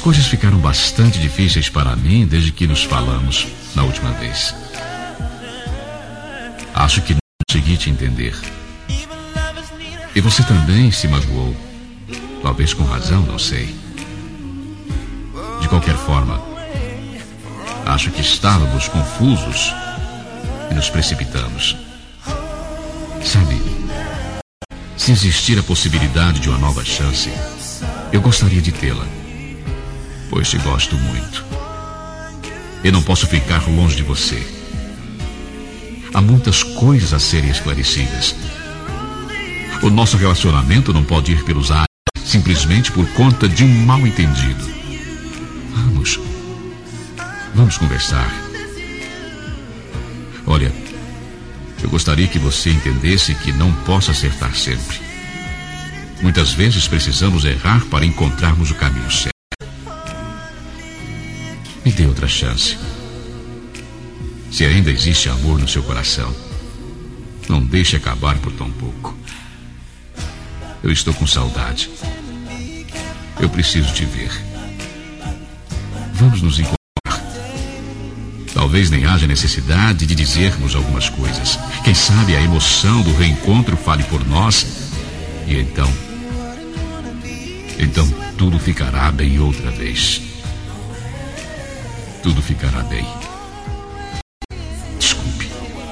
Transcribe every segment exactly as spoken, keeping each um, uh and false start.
As coisas ficaram bastante difíceis para mim desde que nos falamos na última vez. Acho que não consegui te entender. E você também se magoou. Talvez com razão, não sei. De qualquer forma, acho que estávamos confusos e nos precipitamos. Sabe, se existir a possibilidade de uma nova chance, eu gostaria de tê-la, pois te gosto muito. E não posso ficar longe de você. Há muitas coisas a serem esclarecidas. O nosso relacionamento não pode ir pelos ares simplesmente por conta de um mal-entendido. Vamos. Vamos conversar. Olha, eu gostaria que você entendesse que não posso acertar sempre. Muitas vezes precisamos errar para encontrarmos o caminho certo. Me dê outra chance. Se ainda existe amor no seu coração, não deixe acabar por tão pouco. Eu estou com saudade. Eu preciso te ver. Vamos nos encontrar. Talvez nem haja necessidade de dizermos algumas coisas. Quem sabe a emoção do reencontro fale por nós. E então... Então tudo ficará bem outra vez. Tudo ficará bem. Desculpe.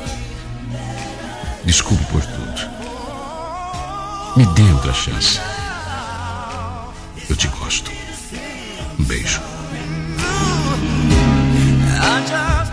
Desculpe por tudo. Me dê outra chance. Eu te gosto. Um beijo. I just